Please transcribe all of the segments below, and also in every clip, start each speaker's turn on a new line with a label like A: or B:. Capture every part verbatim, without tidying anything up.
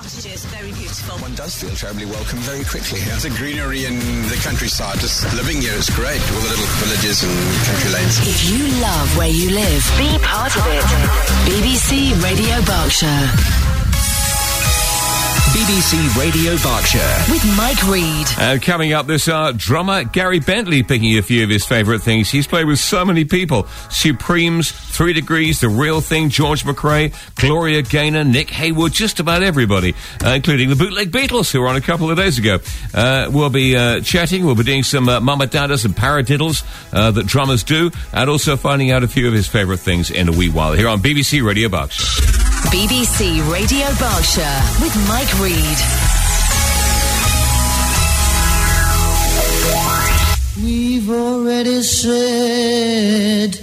A: pastures, very beautiful.
B: One does feel terribly welcome very quickly here. The greenery in the countryside, just living here is great. All the little villages and country lanes.
A: If you love where you live, be part of it. B B C Radio Berkshire.
C: B B C Radio Berkshire.
A: With Mike Reid.
D: And coming up this hour, drummer Gary Bentley picking a few of his favourite things. He's played with so many people. Supremes, Three Degrees, The Real Thing, George McRae, Gloria Gaynor, Nick Haywood, just about everybody, uh, including the Bootleg Beatles, who were on a couple of days ago. Uh, we'll be uh, chatting, we'll be doing some uh, mama dadas and paradiddles uh, that drummers do, and also finding out a few of his favourite things in a wee while here on B B C Radio Berkshire.
A: B B C Radio Berkshire with Mike Reid.
E: We've already said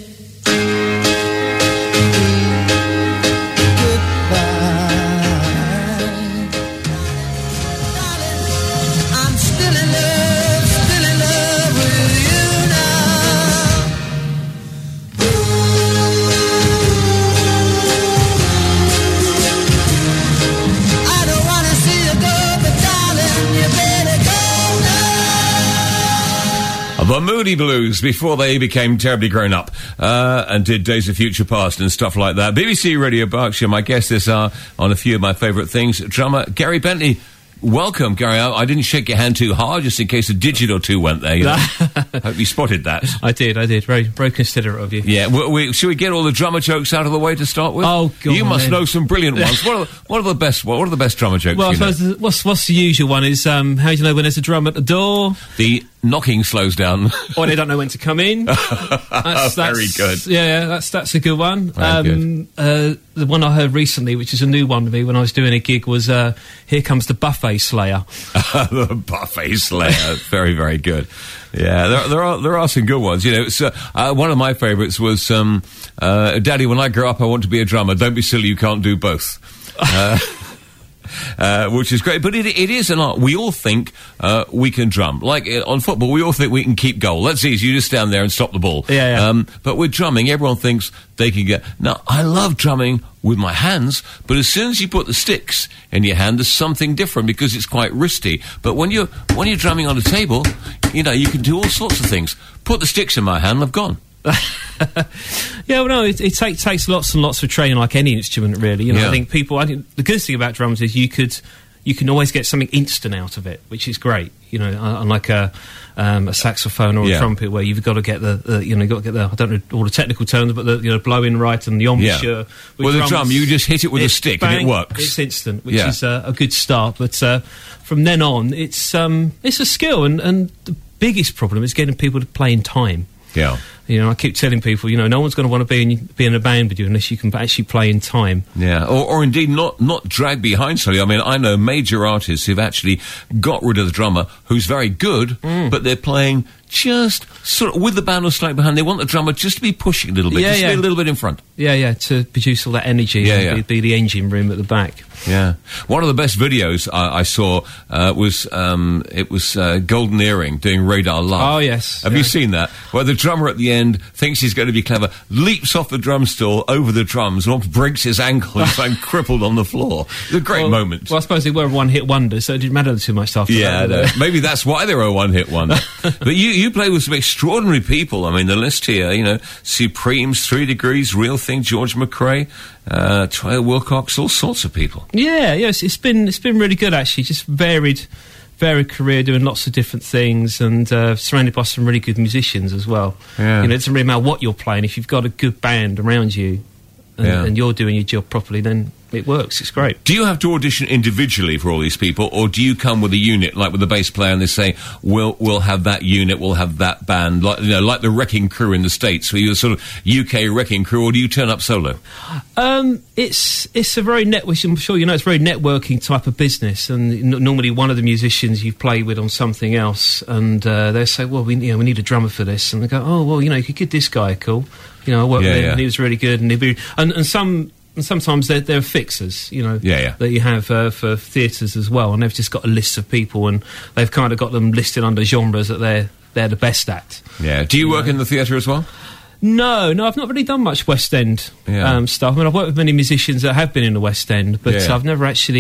D: The Moody Blues, before they became terribly grown up, uh, and did Days of Future Past and stuff like that. B B C Radio Berkshire, my guests this hour on a few of my favourite things. Drummer Gary Bentley. Welcome, Gary. I, I didn't shake your hand too hard, just in case a digit or two went there. You know? Hope you spotted that.
F: I did, I did. Very, very considerate of you.
D: Yeah. We, we, should we get all the drummer jokes out of the way to start with?
F: Oh, God.
D: You must know some brilliant ones. What are, what are the best? What are the best drummer jokes?
F: Well, I
D: you
F: suppose
D: know?
F: the, what's what's the usual one is um, how do you know when there's a drum at the door?
D: The knocking slows down.
F: Or they don't know when to come in. That's,
D: Very
F: that's,
D: good.
F: Yeah, yeah, that's that's a good one.
D: Very
F: um,
D: good.
F: Uh, the one I heard recently, which is a new one to me when I was doing a gig, was uh, "Here Comes the Buffet Slayer."
D: The Buffet Slayer. Very, very good. Yeah, there, there are there are some good ones. You know, so, uh, one of my favourites was, um, uh, "Daddy, when I grow up, I want to be a drummer. Don't be silly, you can't do both." Uh, Uh, which is great, but it, it is an art. We all think uh, we can drum. Like uh, on football, we all think we can keep goal. That's easy. You just stand there and stop the ball.
F: Yeah, yeah.
D: Um, but with drumming, everyone thinks they can get... Now, I love drumming with my hands, but as soon as you put the sticks in your hand, there's something different because it's quite wristy. But when you're, when you're drumming on a table, you know, you can do all sorts of things. Put the sticks in my hand, I've gone.
F: Yeah, well, no, it, it take, takes lots and lots of training, like any instrument, really. You know,
D: Yeah.
F: I think people. I think the good thing about drums is you could, you can always get something instant out of it, which is great. You know, unlike a, um, a saxophone or
D: Yeah.
F: a trumpet, where you've got to get the, the you know, you've got to get the, I don't know all the technical terms, but the, you know, blowing right and the embouchure.
D: Yeah.
F: With
D: Well, the
F: drums,
D: drum, you just hit it with a
F: it's
D: stick
F: bang,
D: and it works.
F: It's instant, which
D: Yeah.
F: is uh, a good start. But uh, from then on, it's um, it's a skill, and, and the biggest problem is getting people to play in time.
D: Yeah.
F: You know, I keep telling people, you know, no one's going to want to be in, be in a band with you unless you can actually play in time.
D: Yeah, or, or indeed not, not drag behind somebody. I mean, I know major artists who've actually got rid of the drummer who's very good,
F: Mm.
D: but they're playing just sort of with the band or slightly behind. They want the drummer just to be pushing a little bit,
F: Yeah,
D: just to
F: yeah.
D: be a little bit in front.
F: Yeah, yeah, to produce all that energy
D: Yeah,
F: and
D: yeah.
F: Be, be the engine room at the back.
D: Yeah. One of the best videos I, I saw uh, was, um, it was uh, Golden Earring doing Radar Love.
F: Oh, yes.
D: Have
F: yeah.
D: you seen that? Where the drummer at the end thinks he's going to be clever, leaps off the drum stool over the drums and almost breaks his ankle and found crippled on the floor. It's a great
F: well,
D: moment.
F: Well, I suppose they were one-hit wonders, so it didn't matter too much after
D: Yeah,
F: that.
D: no,
F: did it?
D: maybe that's why they were a one-hit wonder. But you, you play with some extraordinary people. I mean, the list here, you know, Supremes, Three Degrees, Real Thing, George McRae, uh, Trey Wilcox, all sorts of people.
F: Yeah, yes, it's been it's been really good actually. Just varied, varied career, doing lots of different things, and uh, surrounded by some really good musicians as well.
D: Yeah.
F: You know, it doesn't really matter what you're playing if you've got a good band around you, and,
D: Yeah.
F: and you're doing your job properly, then it works. It's great.
D: Do you have to audition individually for all these people, or do you come with a unit, like with the bass player, and they say, we'll, we'll have that unit, we'll have that band, like, you know, like the Wrecking Crew in the States, where you're sort of U K Wrecking Crew, or do you turn up solo?
F: Um, it's it's a very net, which I'm sure you know, it's a very networking type of business, and n- normally one of the musicians you've played with on something else, and uh, they say, well, we you know we need a drummer for this, and they go, oh well, you know, you could give this guy a call, you know, I worked
D: Yeah,
F: with him,
D: yeah.
F: and he was really good, and he'd be, and, and some. And sometimes they're, they're fixers, you know,
D: Yeah, yeah.
F: that you have uh, for theatres as well, and they've just got a list of people, and they've kind of got them listed under genres that they're they're the best at.
D: Yeah. Do you work in the theatre as well?
F: No, no, I've not really done much West End
D: Yeah.
F: um, stuff. I mean, I've worked with many musicians that have been in the West End, but
D: Yeah.
F: I've never actually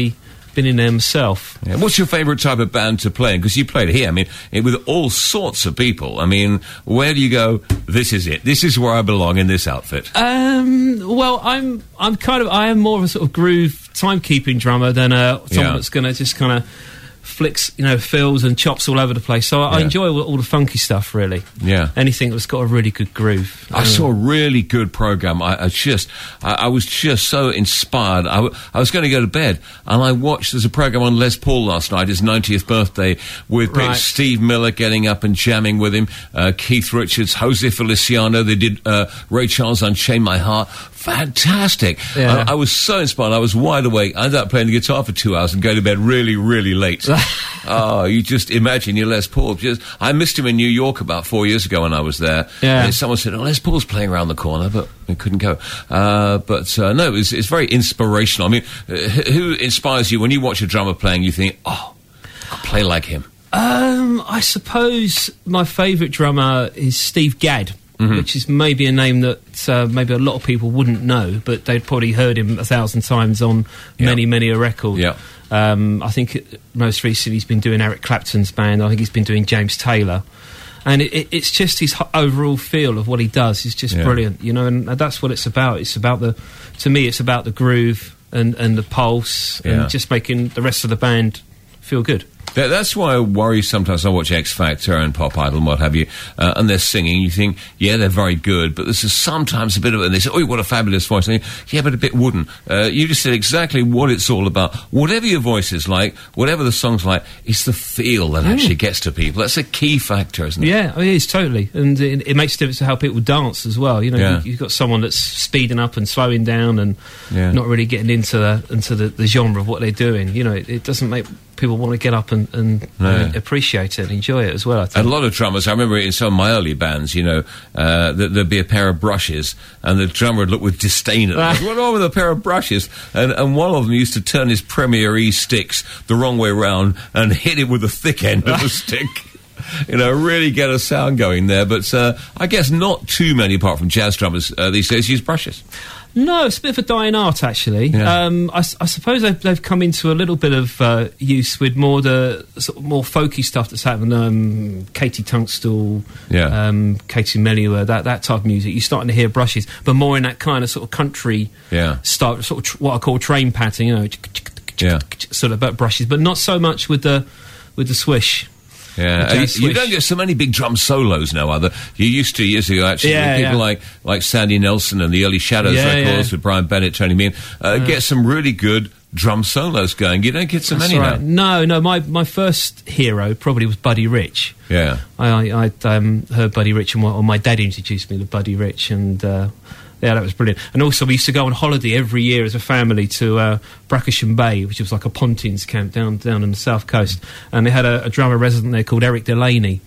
F: been in there myself.
D: Yeah. What's your favourite type of band to play in? Because you played here, I mean, it, with all sorts of people. I mean, where do you go, this is it, this is where I belong in this outfit?
F: Um, well, I'm I'm kind of, I am more of a sort of groove timekeeping drummer than uh, someone
D: Yeah.
F: that's going to just kind of flicks, you know, fills and chops all over the place. So I, I
D: Yeah.
F: enjoy all, all the funky stuff, really.
D: Yeah.
F: Anything that's got a really good groove.
D: I
F: Uh,
D: saw a really good program. I, I just, I, I was just so inspired. I, w- I was going to go to bed, and I watched. There's a program on Les Paul last night, his ninetieth birthday, with
F: Right.
D: Steve Miller getting up and jamming with him, uh, Keith Richards, Jose Feliciano. They did uh, Ray Charles Unchain My Heart. Fantastic!
F: Yeah.
D: I, I was so inspired. I was wide awake. I ended up playing the guitar for two hours and going to bed really, really late. Oh, you just imagine your Les Paul. Just, I missed him in New York about four years ago when I was there.
F: Yeah.
D: And someone said, "Oh, Les Paul's playing around the corner," but we couldn't go. Uh, but uh, no, it's, it's very inspirational. I mean, uh, who inspires you when you watch a drummer playing? You think, "Oh, I'll play like him."
F: Um, I suppose my favourite drummer is Steve Gadd,
D: Mm-hmm.
F: which is maybe a name that uh, maybe a lot of people wouldn't know, but they'd probably heard him a thousand times on
D: Yeah.
F: many, many a record.
D: Yeah.
F: Um, I think it, most recently he's been doing Eric Clapton's band. I think he's been doing James Taylor. And it, it, it's just his ho- overall feel of what he does is just
D: Yeah.
F: brilliant, you know, and that's what it's about. It's about the, to me, it's about the groove and, and the pulse
D: Yeah.
F: and just making the rest of the band feel good.
D: That, that's why I worry sometimes. I watch X Factor and Pop Idol and what have you, uh, and they're singing. You think, yeah, they're very good, but this is sometimes a bit of. And they say, oh, what a fabulous voice. And you, yeah, but a bit wooden. Uh, you just said exactly what it's all about. Whatever your voice is like, whatever the song's like, it's the feel that actually gets to people. That's a key factor, isn't it?
F: Yeah, it is, totally. And it, it makes a difference to how people dance as well. You know,
D: Yeah.
F: you, you've got someone that's speeding up and slowing down and
D: Yeah.
F: not really getting into the, into the, the genre of what they're doing. You know, it, it doesn't make people want to get up and, and,
D: No.
F: and appreciate it and enjoy it as well, I think.
D: And a lot of drummers, I remember in some of my early bands, you know, uh, that there'd be a pair of brushes, and the drummer would look with disdain at them. What's wrong with a pair of brushes? And, and one of them used to turn his Premier E sticks the wrong way round and hit it with the thick end of the stick. You know, really get a sound going there. But uh, I guess not too many, apart from jazz drummers uh, these days, use brushes.
F: No, it's a bit of a dying art, actually.
D: Yeah.
F: Um, I, s- I suppose they've, they've come into a little bit of uh, use with more the sort of more folky stuff that's happened. Um, Katie Tunstall,
D: Yeah.
F: um, Katie Melua, that that type of music. You're starting to hear brushes, but more in that kind of sort of country
D: Yeah.
F: style, sort of tr- what I call train pattern. You know,
D: Yeah.
F: sort of about brushes, but not so much with the with the swish.
D: Yeah,
F: The
D: Uh,
F: jazz
D: you, you
F: swish.
D: don't get so many big drum solos now. Either you used to years ago, actually.
F: Yeah,
D: with people
F: yeah.
D: like like Sandy Nelson and the early Shadows
F: Yeah,
D: records
F: yeah.
D: with Brian Bennett, Tony Meehan, uh, get some really good drum solos going. You don't get so
F: That's
D: many
F: right.
D: now.
F: No, no. My my first hero probably was Buddy Rich.
D: Yeah,
F: I, I I'd, um, heard Buddy Rich, and my, or my dad introduced me to Buddy Rich, and uh, yeah, that was brilliant. And also, we used to go on holiday every year as a family to uh, Brackensham Bay, which was like a Pontins camp down down on the south coast, and they had a, a drummer resident there called Eric Delaney,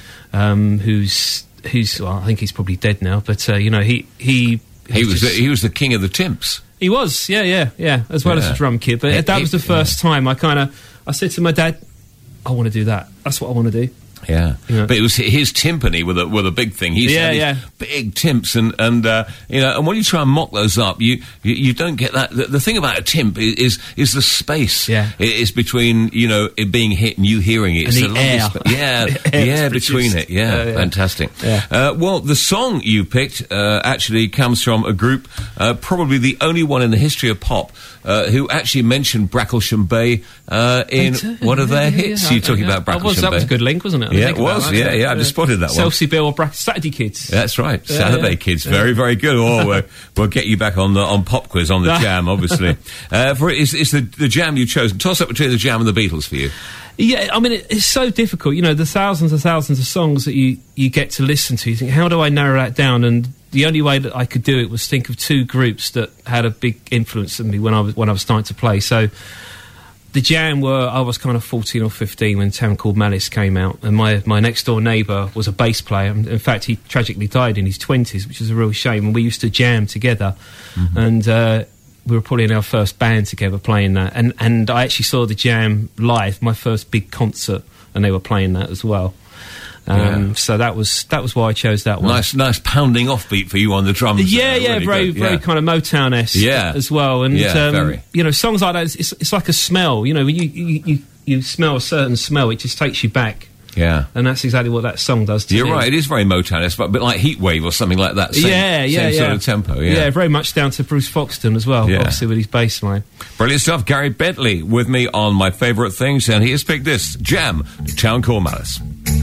F: um, who's who's well, I think he's probably dead now, but uh, you know he he
D: he was
F: just-
D: the, he was the king of the timps.
F: he was, yeah, yeah, yeah, as well
D: Yeah.
F: as a drum kit. But
D: He-
F: that
D: he-
F: was the first time I kind of I said to my dad, I want to do that. That's what I want to do.
D: Yeah.
F: Yeah.
D: But it was his timpani with a with a big thing. He's
F: Yeah,
D: had these
F: yeah.
D: big timps, and and uh, you know, and when you try and mock those up, you you, you don't get that. The, the thing about a timp is is, is the space.
F: Yeah.
D: It is between, you know, it being hit and you hearing it.
F: And
D: It's
F: the
D: a lovely
F: air.
D: spa- yeah,
F: The air
D: yeah,
F: that's
D: between
F: produced.
D: it. Yeah,
F: Yeah, yeah.
D: fantastic.
F: Yeah.
D: Uh, well, the song you picked uh, actually comes from a group, uh, probably the only one in the history of pop uh, who actually mentioned Bracklesham Bay uh, in
F: They do,
D: one of their
F: yeah, yeah,
D: hits.
F: yeah.
D: You're talking
F: Yeah.
D: about
F: That was,
D: Bracklesham
F: that
D: Bay.
F: was a good link, wasn't it? I didn't
D: Yeah,
F: think
D: it
F: about
D: was.
F: that.
D: Yeah, yeah, I just spotted that one.
F: Chelsea Bill or Brack- Saturday Kids.
D: That's right,
F: Yeah,
D: Saturday
F: yeah.
D: Kids, very, very good. Oh, we'll, we'll get you back on the on Pop Quiz on the Jam, obviously. Uh, for it's, it's the the Jam you've chosen. Toss up between the Jam and the Beatles for you.
F: Yeah, I mean, it, it's so difficult. You know, the thousands and thousands of songs that you, you get to listen to. You think, how do I narrow that down? And the only way that I could do it was think of two groups that had a big influence on me when I was when I was starting to play. So, the Jam were, I was kind of fourteen or fifteen when A Town Called Malice came out, and my, my next door neighbour was a bass player. In fact, he tragically died in his twenties, which is a real shame. And we used to jam together,
D: Mm-hmm.
F: and uh, we were probably in our first band together playing that. And, and I actually saw the Jam live, my first big concert, and they were playing that as well. Um,
D: Yeah.
F: So that was that was why I chose that one.
D: Nice, nice pounding off beat for you on the drums.
F: Yeah,
D: there.
F: yeah,
D: Really
F: very,
D: good.
F: very
D: Yeah.
F: kind of Motown-esque
D: Yeah.
F: as well. And
D: Yeah,
F: um,
D: very.
F: you know, songs like that, it's, it's like a smell. You know, when you, you you you smell a certain smell, it just takes you back.
D: Yeah.
F: And that's exactly what that song does to
D: You're
F: me.
D: right, it is very Motown-esque, but a bit like Heatwave or something like that. Same,
F: yeah, yeah,
D: same
F: yeah.
D: sort of tempo, yeah.
F: very much down to Bruce Foxton as well,
D: Yeah.
F: obviously with his bass line.
D: Brilliant stuff. Gary Bentley with me on my favourite things, and he has picked this, Jam, Town Called Malice.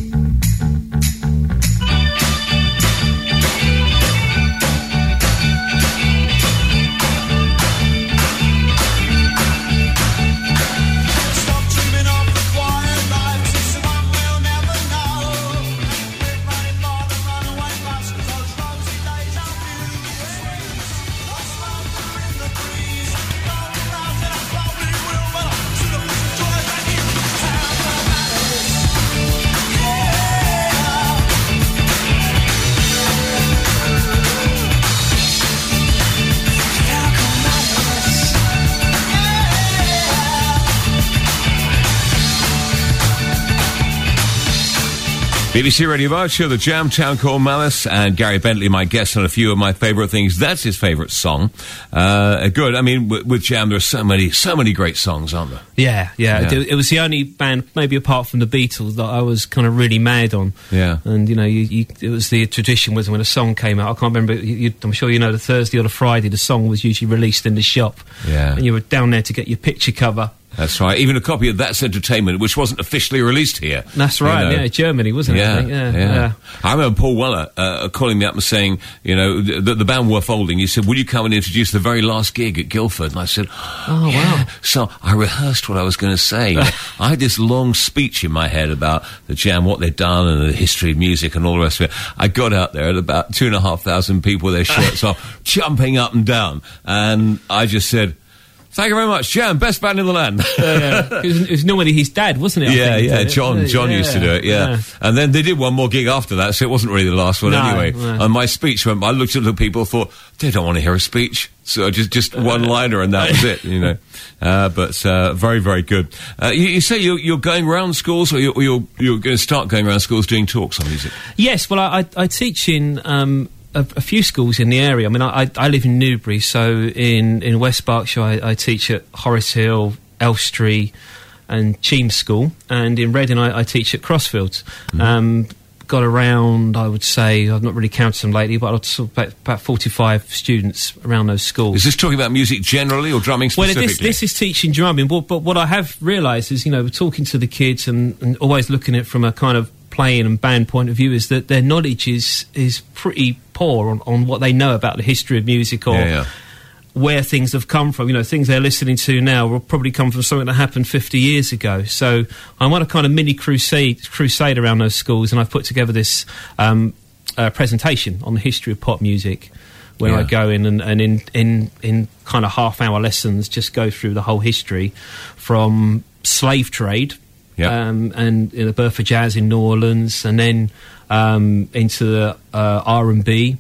D: B B C Radio Berkshire, the Jam, Town Called Malice, and Gary Bentley, my guest on a few of my favourite things. That's his favourite song. Uh, good. I mean, w- with Jam, there are so many, so many great songs, aren't there?
F: Yeah, yeah.
D: Yeah.
F: It, it was the only band, maybe apart from the Beatles, that I was kind of really mad on.
D: Yeah.
F: And, you know, you, you, it was the tradition was when a song came out. I can't remember, you, you, I'm sure you know the Thursday or the Friday, the song was usually released in the shop.
D: Yeah.
F: And you were down there to get your picture cover.
D: That's right. Even a copy of That's Entertainment, which wasn't officially released here.
F: That's
D: you
F: right,
D: know.
F: yeah, Germany, wasn't it? I
D: Yeah,
F: think?
D: yeah,
F: yeah, yeah.
D: I remember Paul Weller uh, calling me up and saying, you know, that the band were folding. He said, "Will you come and introduce the very last gig at Guildford?" And I said,
F: Oh,
D: yeah.
F: wow.
D: So I rehearsed what I was going to say. I had this long speech in my head about the Jam, what they'd done, and the history of music and all the rest of it. I got out there and about two and a half thousand people with their shirts off, jumping up and down. And I just said, "Thank you very much, Jam, best band in the land."
F: yeah. It, was, it was normally his dad, wasn't it? I
D: Yeah,
F: think,
D: yeah,
F: did it?
D: John. John
F: Yeah,
D: used to do it. Yeah.
F: yeah.
D: And then they did one more gig after that, so it wasn't really the last one
F: No,
D: anyway.
F: no.
D: And my speech went. I looked at the people, thought they don't want to hear a speech, so just just one liner, and that was it. You know, uh, but uh, very very good. Uh, you, you say you're, you're going around schools, or you're or you're, you're going to start going around schools doing talks on music?
F: Yes, well, I, I, I teach in um, a, a few schools in the area. I mean, I, I, I live in Newbury, so in, in West Berkshire, I, I teach at Horace Hill, Elstree, and Cheam School, and in Reading, I, I teach at Crossfields. Mm-hmm. Um, got around, I would say, I've not really counted them lately, but I'd sort of about, about forty-five students around those schools.
D: Is this talking about music generally or drumming
F: Well,
D: specifically?
F: this, this is teaching drumming, but, but what I have realised is, you know, talking to the kids and, and always looking at it from a kind of playing and band point of view, is that their knowledge is is pretty poor on, on what they know about the history of music or
D: Yeah, yeah.
F: where things have come from. You know, things they're listening to now will probably come from something that happened fifty years ago. So I'm on a kind of mini crusade crusade around those schools, and I've put together this um, uh, presentation on the history of pop music, where
D: Yeah.
F: I go in and, and in, in, in kind of half-hour lessons just go through the whole history from slave trade
D: Yeah.
F: um, and you know, the birth of jazz in New Orleans, and then um, into the uh, R and B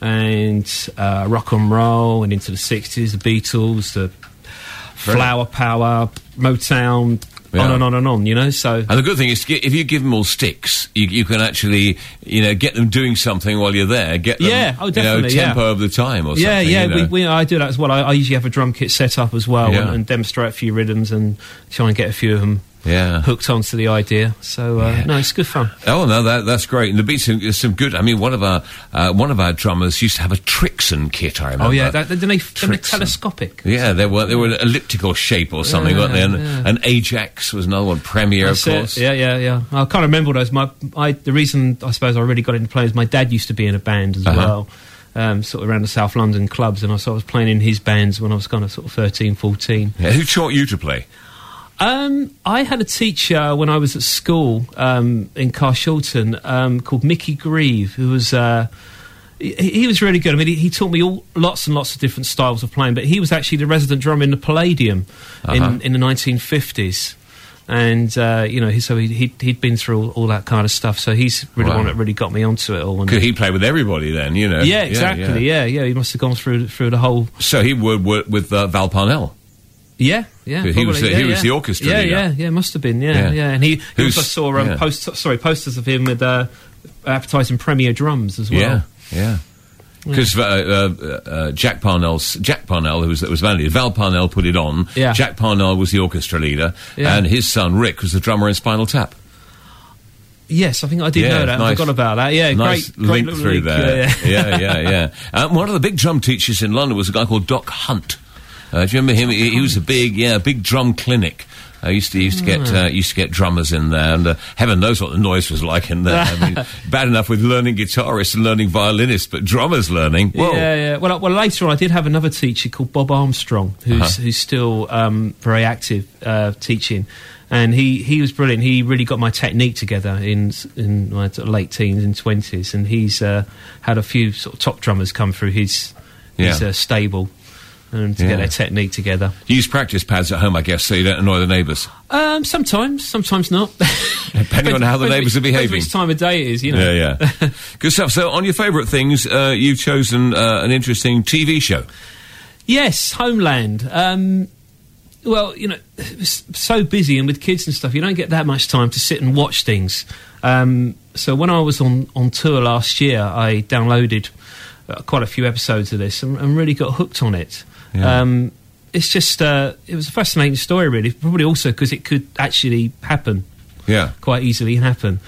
F: and uh, rock and roll, and into the sixties, the Beatles, the Flower Power, Motown,
D: Yeah.
F: on and on and on, you know, so...
D: And the good thing is, to get, if you give them all sticks, you, you can actually, you know, get them doing something while you're there. Get them,
F: Yeah, oh,
D: you know,
F: definitely, yeah.
D: tempo of the time or
F: Yeah,
D: something.
F: yeah,
D: you know.
F: we, we, I do that as well. I, I usually have a drum kit set up as well,
D: Yeah.
F: and, and demonstrate a few rhythms and try and get a few of them
D: Yeah.
F: hooked onto the idea. So uh,
D: Yeah.
F: no, it's good fun.
D: Oh no, that that's great. And the beats are some good. I mean, one of our uh, one of our drummers used to have a Trixon kit. I remember.
F: Oh yeah, that, then they, then they
D: Trixon.
F: telescopic.
D: Yeah, they were they were an elliptical shape or something,
F: Yeah,
D: weren't they? And,
F: yeah.
D: and Ajax was another one. Premier,
F: That's
D: of
F: it.
D: course.
F: Yeah, yeah, yeah. I can't remember all those. My, I, the reason I suppose I really got into playing is my dad used to be in a band as
D: Uh-huh.
F: well. Um, sort of around the South London clubs, and I sort of was playing in his bands when I was kind of sort of thirteen, fourteen.
D: Yeah, who taught you to play?
F: Um, I had a teacher when I was at school um, in Carshalton um, called Mickey Grieve, who was uh, he, he was really good. I mean, he, he taught me all lots and lots of different styles of playing, but he was actually the resident drummer in the Palladium
D: Uh-huh.
F: in, in the nineteen fifties. And uh, you know, he, so he, he'd, he'd been through all, all that kind of stuff. So he's really
D: Wow.
F: one that really got me onto it all. And
D: Could he play with everybody then? You know.
F: yeah, exactly. Yeah. yeah, He must have gone through through the whole.
D: So he would work with uh, Val Parnell.
F: Yeah, yeah.
D: He was,
F: probably,
D: uh,
F: yeah,
D: he was
F: yeah.
D: the orchestra
F: Yeah,
D: leader.
F: yeah, yeah. Must have been. Yeah,
D: Yeah.
F: yeah. And he, he
D: Who's-
F: also saw um,
D: yeah.
F: post, sorry posters of him with uh, advertising Premier drums as well.
D: Yeah, yeah. Because uh, uh, uh, Jack Parnell's Jack Parnell, who was that was manager, Val Parnell put it on.
F: Yeah.
D: Jack Parnell was the orchestra leader,
F: Yeah.
D: and his son Rick was the drummer in Spinal Tap.
F: Yes, I think I did
D: Yeah,
F: know that.
D: nice.
F: I forgot about that. Yeah,
D: Nice
F: great, great
D: link
F: little
D: through
F: link.
D: there.
F: Yeah,
D: yeah, yeah, yeah. Um, one of the big drum teachers in London was a guy called Doc Hunt. Uh, do you remember him? He, he was a big, yeah, big drum clinic. I used to used to get uh, used to get drummers in there, and uh, heaven knows what the noise was like in there. I mean, bad enough with learning guitarists and learning violinists, but drummers learning. Whoa.
F: Yeah, yeah. Well, uh, well, later on, I did have another teacher called Bob Armstrong, who's
D: Uh-huh.
F: who's still um, very active uh, teaching, and he, he was brilliant. He really got my technique together in in my t- late teens and twenties, and he's uh, had a few sort of top drummers come through his his
D: Yeah.
F: uh, stable. And to
D: Yeah.
F: get their technique together.
D: You use practice pads at home, I guess, so you don't annoy the neighbours.
F: Um, sometimes, sometimes not.
D: Depending on how the neighbours are behaving.
F: Depends which time of day it is, you know.
D: Yeah, yeah. Good stuff. So, on your favourite things, uh, you've chosen uh, an interesting T V show.
F: Yes, Homeland. Um, well, you know, it's so busy and with kids and stuff, you don't get that much time to sit and watch things. Um, so when I was on, on tour last year, I downloaded uh, quite a few episodes of this and, and really got hooked on it.
D: Yeah.
F: Um, it's just, uh, it was a fascinating story, really. Probably also because it could actually happen,
D: Yeah.
F: quite easily happen.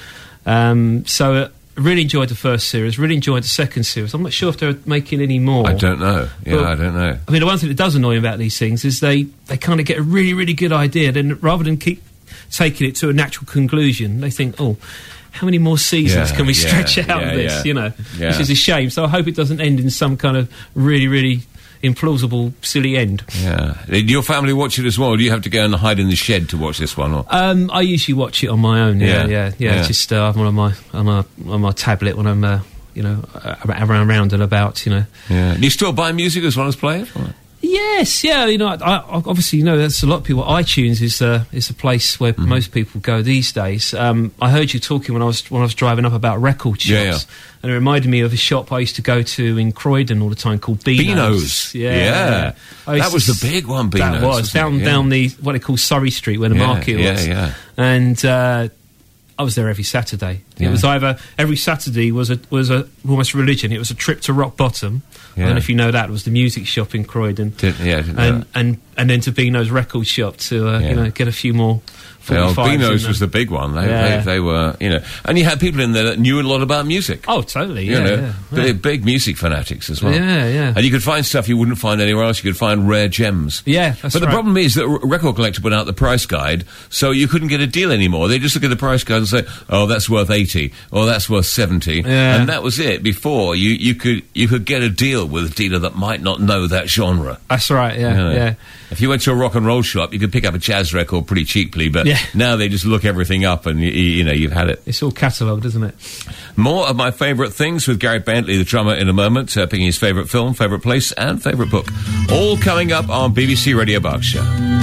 F: Um, so uh, I really enjoyed the first series, really enjoyed the second series. I'm not sure if they're making any more.
D: I don't know. Yeah,
F: Well,
D: I don't know.
F: I mean, the one thing that does annoy me about these things is they, they kind of get a really, really good idea, then rather than keep taking it to a natural conclusion, they think, oh, how many more seasons
D: Yeah,
F: can we
D: yeah,
F: stretch out
D: yeah,
F: of this,
D: yeah.
F: you know,
D: Yeah.
F: which is a shame. So I hope it doesn't end in some kind of really, really implausible, silly end.
D: Yeah. Did your family watch it as well? Or do you have to go and hide in the shed to watch this one? Or?
F: Um, I usually watch it on my own,
D: Yeah,
F: yeah, yeah, yeah.
D: yeah.
F: Just uh, I'm on my, on my, on my tablet when I'm, uh, you know, uh, around, around and about, you know.
D: Yeah. Do you still buy music as well as play it? Or?
F: Yes, yeah. You know, I, I, obviously, you know, there's a lot of people. iTunes is uh, is a place where
D: Mm-hmm.
F: most people go these days. Um, I heard you talking when I was when I was driving up about record shops,
D: Yeah, yeah.
F: and it reminded me of a shop I used to go to in Croydon all the time called Beano's.
D: Beano's.
F: Yeah,
D: Yeah.
F: I used
D: That
F: to
D: was the
F: s-
D: big one,
F: That
D: Beano's,
F: was
D: wasn't
F: down
D: it? Yeah.
F: down the what they call Surrey Street where the
D: Yeah,
F: market
D: yeah,
F: was.
D: yeah.
F: And uh, I was there every Saturday.
D: Yeah.
F: It was either every Saturday was a was a almost religion. It was a trip to Rock Bottom. I
D: Yeah.
F: don't know if you know that. It was the music shop in Croydon.
D: Didn't- yeah, I didn't know
F: and,
D: that.
F: and and then to Beano's record shop to uh,
D: Yeah.
F: you know get a few more.
D: Well,
F: forty-fives in
D: Beano's
F: there.
D: was the big one. They,
F: Yeah.
D: they, they were, you know, and you had people in there that knew a lot about music.
F: Oh, totally.
D: You
F: Yeah,
D: know,
F: yeah,
D: they're
F: yeah.
D: big music fanatics as well.
F: Yeah, yeah.
D: And you could find stuff you wouldn't find anywhere else. You could find rare gems.
F: Yeah, that's
D: But the
F: right.
D: problem is that R- Record Collector put out the price guide, so you couldn't get a deal anymore. They just look at the price guide and say, "Oh, that's worth eighty, or that's worth seventy,"
F: Yeah.
D: and that was it. Before you, you could you could get a deal with a dealer that might not know that genre.
F: That's right. Yeah,
D: You know?
F: yeah.
D: If you went to a rock and roll shop, you could pick up a jazz record pretty cheaply, but
F: Yeah.
D: now they just look everything up and, you, you know, you've had it.
F: It's all catalogued, isn't it?
D: More of my favourite things with Gary Bentley, the drummer, in a moment, uh, picking his favourite film, favourite place, and favourite book. All coming up on B B C Radio Berkshire.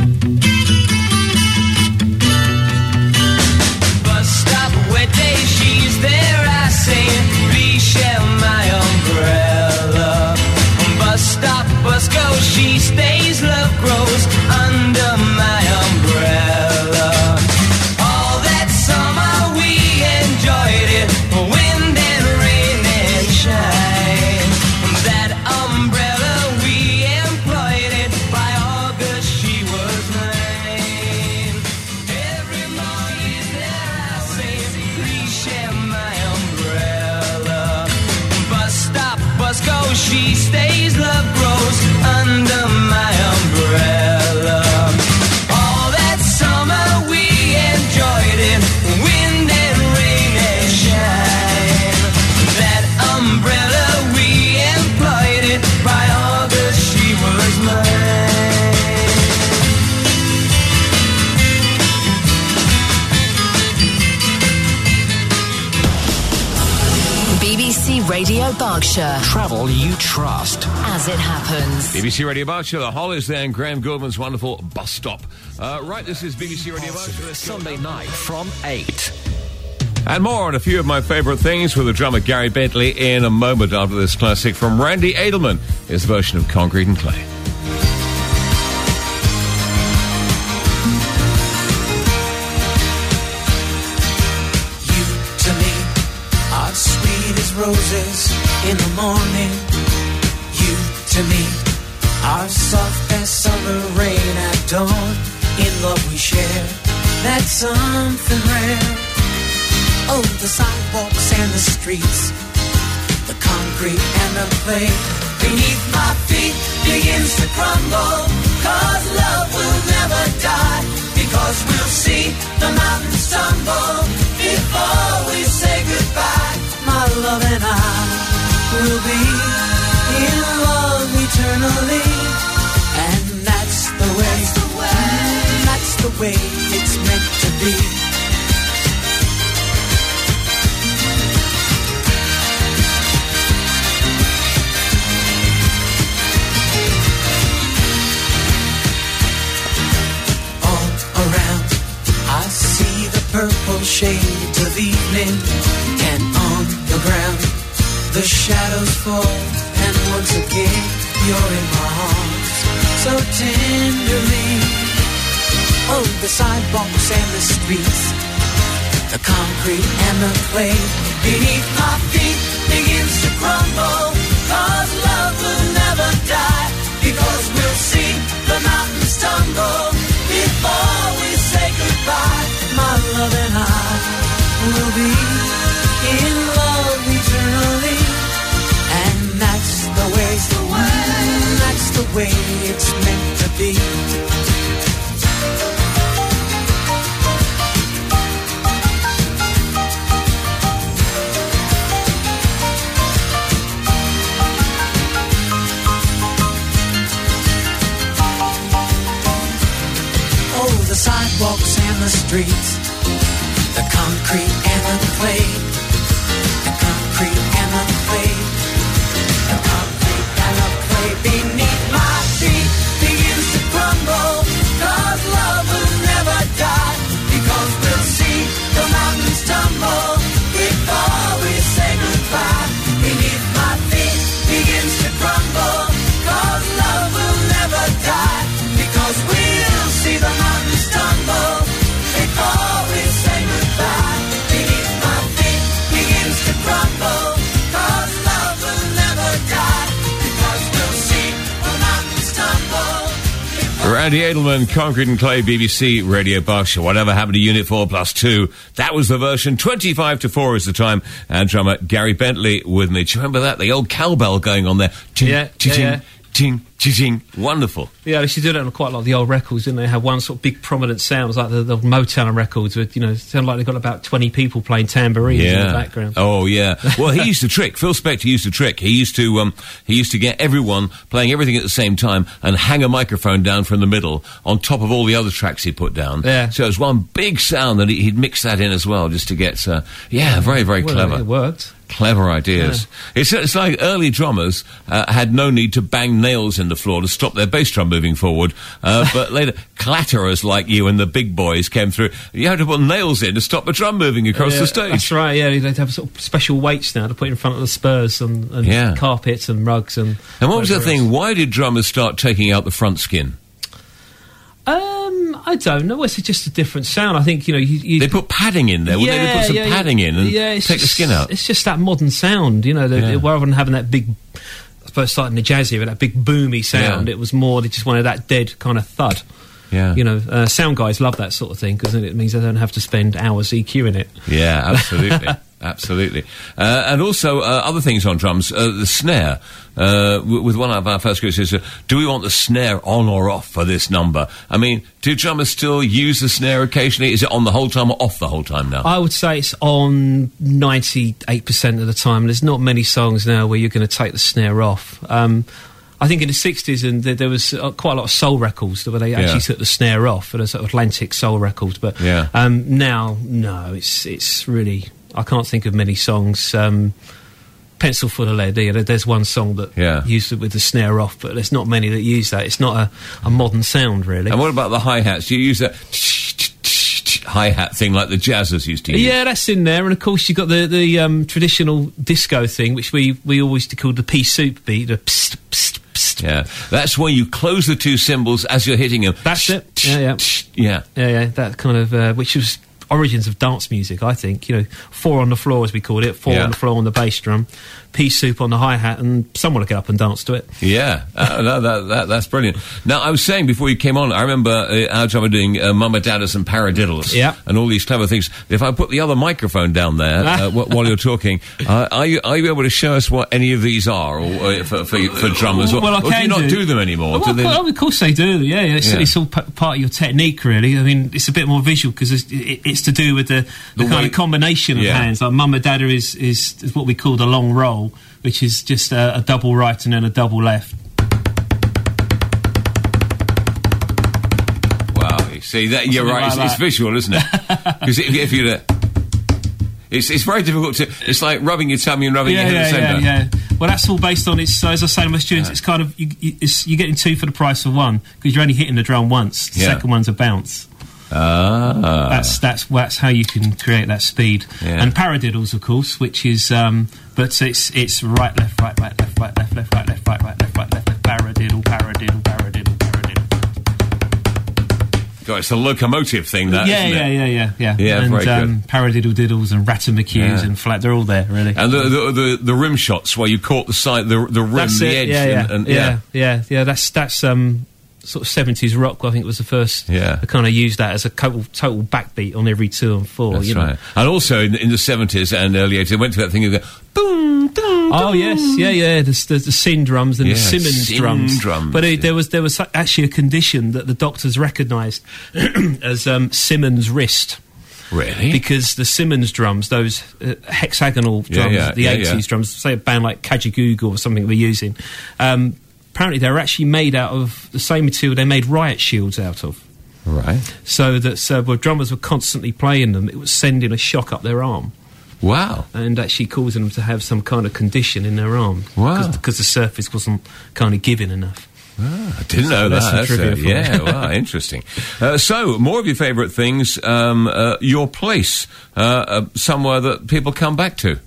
G: Bus stop, wet day, she's there, I say, please share my umbrella. Bus stop, bus go, she stays, love grows under my umbrella. All that summer we enjoyed it, wind and rain and shine. That umbrella we employed it, by August she was mine. Every morning there I say, please share my umbrella. Bus stop, bus go, she stays, love grows under my umbrella. All that summer we enjoyed it, wind and rain and shine. That umbrella we employed it, by August she was mine.
A: B B C Radio Berkshire.
C: Travel you trust.
A: As it happens.
D: B B C Radio Berkshire, the Hollies there, and Graham Goldman's wonderful bus stop. Uh, right, this is B B C Radio Berkshire.
C: Sunday night from eight.
D: And more on a few of my favourite things with the drummer Gary Bentley in a moment after this classic from Randy Edelman, his version of Concrete and Clay.
E: roses in the morning. You to me are soft as summer rain at dawn. In love we share, that's something rare. Oh, the sidewalks and the streets, the concrete and the clay beneath my feet begins to crumble. Cause love will never die, because we'll see the mountains tumble before we say goodbye. My love and I will be in love eternally, and that's the way, that's the way it's meant to be. Purple shades of evening, and on the ground the shadows fall, and once again you're in my arms so tenderly. Oh, the sidewalks and the streets, the concrete and the clay beneath my feet begins to crumble. Cause love will never die, because we'll see the mountains tumble before we say goodbye. My love and I will be in love eternally, and that's the way, the way, that's the way it's meant to be. Oh, the sidewalks and the streets, the concrete and the clay, the concrete and the clay, the concrete and the clay beneath my feet begins to crumble. Cause love will never die, because we'll see the mountains tumble before we say goodbye. Beneath my feet begins to crumble. Cause love will never die, because we'll see the mountains tumble before we say goodbye. Beneath my feet begins to crumble. Cause love will never die, because we'll see the mountains tumble.
D: Randy Edelman, Concrete and Clay, B B C Radio Berkshire. Whatever happened to Unit four plus two? That was the version. twenty-five to four is the time. And drummer Gary Bentley with me. Do you remember that? The old cowbell going on there. Ting,
F: Yeah,
D: ting,
F: yeah, yeah.
D: ting, ting, ting. Wonderful.
F: Yeah, they used to do that on quite a lot of the old records, didn't they? Have one sort of big prominent sounds, like the, the Motown records, with, you know, sound like they've got about twenty people playing tambourines in the background.
D: Oh, yeah. Well, he used to trick. Phil Spector used to trick. He used to, um, he used to get everyone playing everything at the same time and hang a microphone down from the middle on top of all the other tracks he put down.
F: Yeah.
D: So it was one big sound that he, he'd mix that in as well, just to get, uh, yeah, very, very
F: Well,
D: clever.
F: it worked.
D: Clever ideas. It's, it's like early drummers uh, had no need to bang nails in the floor to stop their bass drum moving forward, uh, but later clatterers like you and the big boys came through. You had to put nails in to stop the drum moving across
F: Yeah,
D: the stage.
F: That's right, yeah. They'd have sort of special weights now to put in front of the spurs and, and
D: Yeah.
F: carpets and rugs. And
D: And what was the
F: whatever
D: thing?
F: else.
D: Why did drummers start taking out the front skin?
F: Um, I don't know. It's just a different sound. I think, you know, you... you
D: They put padding in there. Wouldn't they? They put some
F: yeah,
D: padding in and
F: yeah, it's
D: take the
F: just-
D: skin out.
F: It's just that modern sound, you know, the,
D: Yeah.
F: rather than having that big, I suppose starting the jazz era, that big boomy sound,
D: Yeah.
F: it was more, they just wanted that dead kind of thud.
D: Yeah.
F: You know, uh, sound guys love that sort of thing, because it means they don't have to spend hours EQing it.
D: Yeah, absolutely. Absolutely. Uh, and also, uh, other things on drums, uh, the snare. Uh, w- with one of our first groups says, uh, do we want the snare on or off for this number? I mean, do drummers still use the snare occasionally? Is it on the whole time or off the whole time now?
F: I would say it's on ninety-eight percent of the time. There's not many songs now where you're going to take the snare off. Um, I think in the sixties, and there, there was uh, quite a lot of soul records where they actually
D: Yeah.
F: took the snare off, for the sort of Atlantic soul records. But
D: Yeah.
F: um, now, no, it's it's really, I can't think of many songs. Um, Pencil Full of Lead, yeah, there- there's one song that
D: Yeah.
F: used it with the snare off, but there's not many that use that. It's not a, a modern sound, really.
D: And what about the hi-hats? Do you use that hi-hat thing like the jazzers used to use?
F: Yeah, that's in there, and of course you've got the the um, traditional disco thing, which we we always called the pea soup beat, the psst, psst, psst.
D: Yeah. That's where you close the two cymbals as you're hitting them.
F: That's it. Yeah, yeah.
D: Yeah.
F: Yeah, yeah, that kind of, uh, which was origins of dance music, I think. You know, four on the floor, as we called it, four
D: Yeah.
F: on the floor on the bass drum, pea soup on the hi-hat, and someone will get up and dance to it.
D: Yeah, uh, that, that, that, that's brilliant. Now, I was saying before you came on, I remember uh, our drummer doing uh, Mama Dadders and Paradiddles,
F: Yeah.
D: and all these clever things. If I put the other microphone down there uh, wh- while you're talking, uh, are you are you able to show us what any of these are, or uh, for, for for drummers? Or,
F: Well, I
D: or do
F: can
D: you not
F: do.
D: do them anymore?
F: Well,
D: do they?
F: of course they do. Yeah, yeah. It's,
D: Yeah.
F: it's all p- part of your technique, really. I mean, it's a bit more visual because it's, it, it's to do with the, the,
D: The
F: kind
D: way-
F: of combination of
D: Yeah.
F: hands. Like Mama Dada is, is is what we call the long roll, which is just a, a double right and then a double left.
D: Wow, you see that? You're
F: Something
D: right.
F: like
D: It's, it's
F: that.
D: visual, isn't it? Because if, if you, uh, it's it's very difficult to. It's like rubbing your tummy and rubbing
F: Yeah,
D: your head
F: yeah,
D: at the same
F: yeah,
D: time.
F: yeah. Well, that's all based on it's. So as I say to my students, it's kind of you, you, it's, you're getting two for the price of one because you're only hitting the drum once. The
D: Yeah.
F: second one's a bounce.
D: Ah,
F: That's that's that's how you can create that speed.
D: Yeah.
F: And paradiddles, of course, which is um, but it's it's right left right right left right left left right left right right left right left left paradiddle paradiddle paradiddle paradiddle.
D: God, it's a locomotive thing, that,
F: yeah,
D: isn't
F: yeah,
D: it?
F: yeah, yeah, yeah,
D: Yeah,
F: and
D: very
F: um, paradiddle diddles and ratamacus
D: Yeah.
F: and flat. They're all there, really.
D: And the, the the the rim shots where you caught the side, the the rim,
F: That's
D: the
F: it.
D: edge,
F: yeah, yeah,
D: and, and
F: yeah, yeah, yeah. That's that's um. sort of seventies rock. I think it was the first.
D: Yeah.
F: I kind of used that as a total, total backbeat on every two and four.
D: That's
F: you know.
D: right. And also in, in the seventies and early eighties, they went to that thing you go boom, boom.
F: Oh yes, yeah, yeah. The, the, the Sin drums and
D: Yeah,
F: the Simmons
D: Sin
F: drums.
D: drums,
F: But
D: yeah.
F: it, there was there was actually a condition that the doctors recognised as um, Simmons wrist.
D: Really?
F: Because the Simmons drums, those uh, hexagonal
D: Yeah,
F: drums,
D: yeah,
F: the
D: yeah,
F: eighties
D: yeah.
F: drums, say a band like Kajagoogoo or something we're using, um, apparently they were actually made out of the same material they made riot shields out of.
D: Right.
F: So that so when drummers were constantly playing them, it was sending a shock up their arm
D: Wow.
F: and actually causing them to have some kind of condition in their arm.
D: Wow.
F: Because the surface wasn't kind of giving enough.
D: I didn't know
F: that's
D: that.
F: some
D: That's,
F: trivia
D: uh,
F: for you.
D: yeah, wow, interesting. Uh, so, more of your favourite things, um, uh, your place, uh, uh, somewhere that people come back to.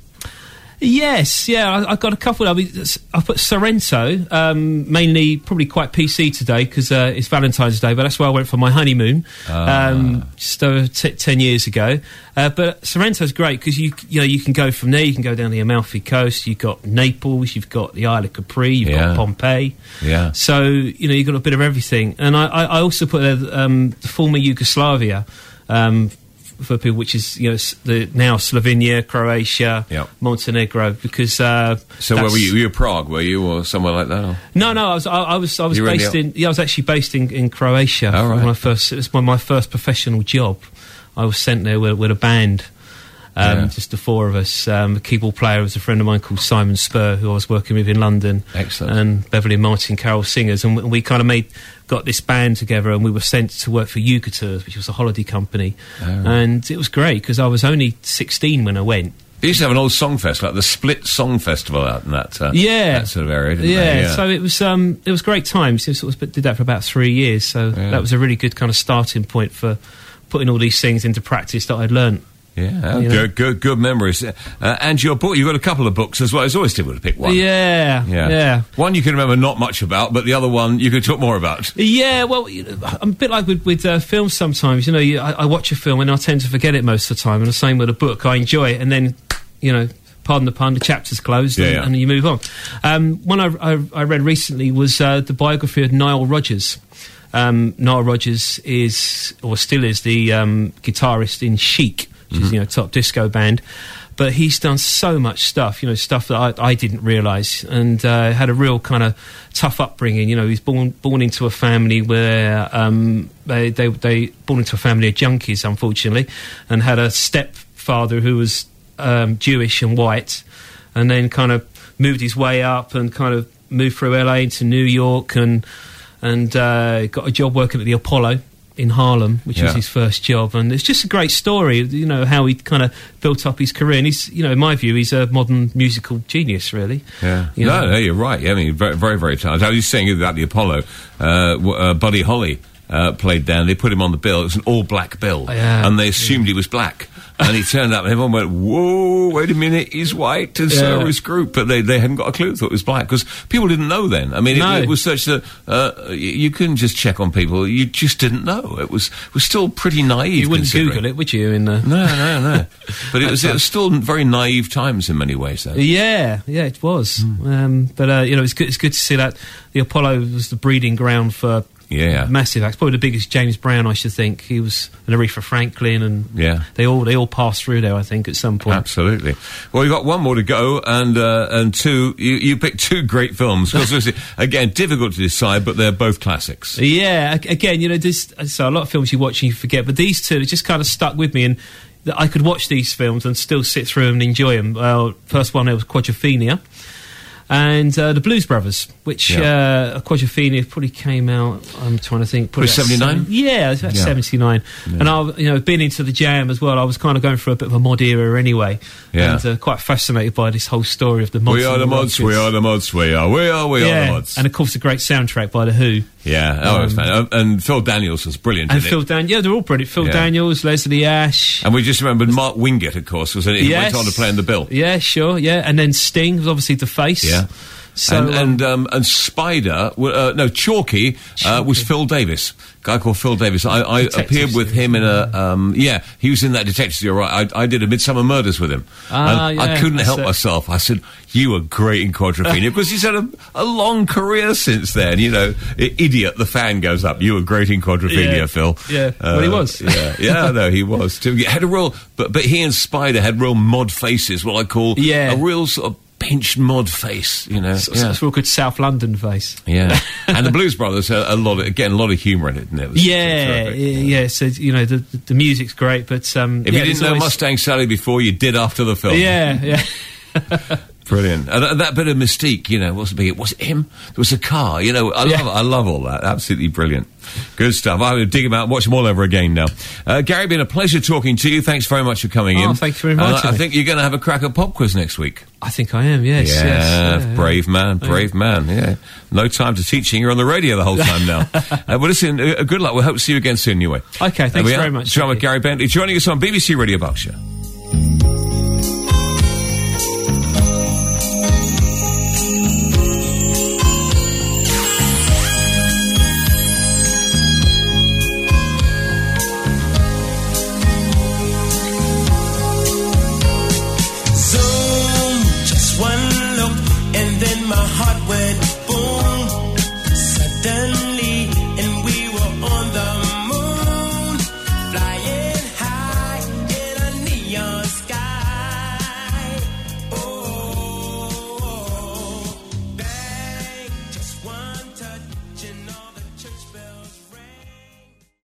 F: Yes, yeah, I, I've got a couple. I mean, s- I put Sorrento, um, mainly probably quite P C today because uh, it's Valentine's Day, but that's where I went for my honeymoon um, just over t- ten years ago. Uh, but Sorrento's great because you you know you can go from there, you can go down the Amalfi Coast. You've got Naples, you've got the Isle of Capri, you've
D: Yeah.
F: got Pompeii.
D: Yeah.
F: So you know you've got a bit of everything. And I, I, I also put uh, um, the former Yugoslavia. Um, for people, which is you know s- the now Slovenia, Croatia,
D: Yep.
F: Montenegro, because uh,
D: So, where
F: that's-
D: were you? Were you Prague, were you, or somewhere like that? Or?
F: No, no, I was I, I was I was
D: You were in
F: based
D: the-
F: in yeah I was actually based in, in Croatia.
D: Oh, right.
F: When I first it was my, my first professional job. I was sent there with, with a band. Um,
D: Yeah.
F: Just the four of us. Um, the keyboard player was a friend of mine called Simon Spur, who I was working with in London.
D: Excellent.
F: And Beverly and Martin Carroll singers, and we, we kind of made got this band together, and we were sent to work for Yucatur, which was a holiday company, and it was great because I was only sixteen when I went.
D: They used to have an old song fest, like the Split Song Festival out in that, uh,
F: Yeah,
D: that sort of area, didn't
F: yeah,
D: they? Yeah.
F: so it was um, it was great times. It sort of did that for about three years, so
D: Yeah.
F: that was a really good kind of starting point for putting all these things into practice that I'd learnt.
D: Yeah,
F: You know?
D: good, good, good memories. Uh, and your book, you've got a couple of books as well. It's always difficult to pick one.
F: Yeah,
D: Yeah.
F: yeah.
D: One you can remember not much about, but the other one you could talk more about.
F: Yeah, well, you know, I'm a bit like with, with uh, films sometimes. You know, you, I, I watch a film and I tend to forget it most of the time. And the same with a book, I enjoy it, and then, you know, pardon the pun, the chapter's closed,
D: Yeah,
F: and,
D: yeah.
F: and you move on. Um, one I, I, I read recently was uh, the biography of Nile Rodgers. Um, Nile Rodgers is, or still is, the um, guitarist in Chic, which is, you know, top disco band. But he's done so much stuff, you know, stuff that I, I didn't realise, and uh, had a real kind of tough upbringing. You know, he's born born into a family where um, they, they they born into a family of junkies, unfortunately, and had a stepfather who was um, Jewish and white, and then kind of moved his way up and kind of moved through L A into New York and and uh, got a job working at the Apollo in Harlem, which
D: Yeah.
F: was his first job, and it's just a great story, you know, how he kind of built up his career, and he's, you know, in my view, he's a modern musical genius, really.
D: Yeah.
F: You
D: no,
F: know?
D: no, you're right. Yeah, I mean, very, very, very talented. I was saying about the Apollo, uh, w- uh, Buddy Holly. uh, played down. They put him on the bill. It was an all-black bill.
F: Oh, yeah.
D: And they assumed he was black. And he turned up and everyone went, whoa, wait a minute, he's white, and so
F: Yeah.
D: his group. But they, they hadn't got a clue, thought it was black, because people didn't know then. I mean,
F: No.
D: it, it was such that uh, you, you couldn't just check on people. You just didn't know. It was it was still pretty naive.
F: You wouldn't
D: considering.
F: Google it, would you? In the
D: No, no, no. But it was, it was still very naive times in many ways, though.
F: Yeah, yeah, it was. Um, but uh, you know, it's good. It's good to see that the Apollo was the breeding ground for
D: Yeah.
F: massive acts. Probably the biggest. James Brown, I should think. He was an Aretha Franklin, and
D: Yeah.
F: they all they all passed through there. I think at some point.
D: Absolutely. Well, you've got one more to go, and uh, and two, you, you picked two great films. Because, again, difficult to decide, but they're both classics.
F: Yeah, ag- again, you know, this, so a lot of films you watch and you forget, but these two, they just kind of stuck with me, and that I could watch these films and still sit through them and enjoy them. Uh, first one, it was Quadrophenia, and uh, the Blues Brothers, which
D: Yeah.
F: uh, Quadrophenia probably came out, I'm trying to think,
D: Probably seventy-nine?
F: Yeah, it was about
D: Yeah.
F: seventy-nine. And I, you know, been into the Jam as well. I was kind of going through a bit of a mod era anyway,
D: Yeah.
F: and uh, quite fascinated by this whole story of the mods.
D: We are
F: and
D: the mods, we
F: rockers.
D: are the mods, we are, we are, we are
F: Yeah,
D: the mods.
F: and of course the great soundtrack by the Who.
D: Yeah, oh, it was
F: Um,
D: fan- uh, and Phil Daniels was brilliant,
F: And
D: in
F: Phil
D: it.
F: Daniels, yeah, they're all brilliant. Phil
D: Yeah.
F: Daniels, Leslie Ash.
D: And we just remembered Mark Wingett, of course, was in it. He
F: Yes.
D: went on to play in the bill.
F: Yeah, sure, yeah. And then Sting was obviously the face.
D: Yeah.
F: So,
D: and
F: um,
D: and, um, and Spider, w- uh, no, Chalky, uh, was Phil Davis. Guy called Phil Davis. I, I
F: Detective
D: appeared with
F: series.
D: him in a, um, yeah, he was in that detective. You're right. I, I did a Midsummer Murders with him.
F: Ah,
D: and I
F: yeah,
D: couldn't
F: that's
D: help
F: it.
D: myself. I said, you were great in Quadrophenia, because he's had a, a long career since then. You know, I- Idiot, the fan goes up. You were great in Quadrophenia,
F: Yeah.
D: Phil.
F: Yeah. Well, he was.
D: Yeah, yeah, no, he was. Too. He had a real, but, but he and Spider had real mod faces, what I call
F: Yeah.
D: a real sort of pinched mod face, you know.
F: so,
D: yeah.
F: it's a real good South London face.
D: Yeah, and the Blues Brothers, a, a lot of, again, a lot of humour in it, isn't it? It was
F: Yeah,
D: terrific.
F: yeah, yeah. So you know the the, the music's great, but um,
D: If
F: yeah,
D: you didn't
F: there's
D: know
F: always-
D: Mustang Sally before, you did after the film.
F: yeah, yeah.
D: Brilliant. And that, that bit of mystique, you know, what's the big, was it him? There was a car, you know, I
F: Yeah.
D: love I love all that. Absolutely brilliant. Good stuff. I would dig them out and watch them all over again now. Uh, Gary, been a pleasure talking to you. Thanks very much for coming
F: Oh,
D: in.
F: thank you for
D: And
F: inviting
D: I, I
F: me.
D: think you're going to have a crack at pop quiz next week.
F: I think I am. Yes,
D: Yeah,
F: yes. Yeah,
D: brave
F: yeah.
D: man, brave man. Yeah, no time to teaching. You're on the radio the whole time now. uh, well, listen, uh, good luck. We'll hope to see you again soon. Anyway.
F: Okay,
D: There
F: thanks
D: we are.
F: very much.
D: Drummer
F: Thank you.
D: Gary Bentley joining us on B B C Radio Berkshire.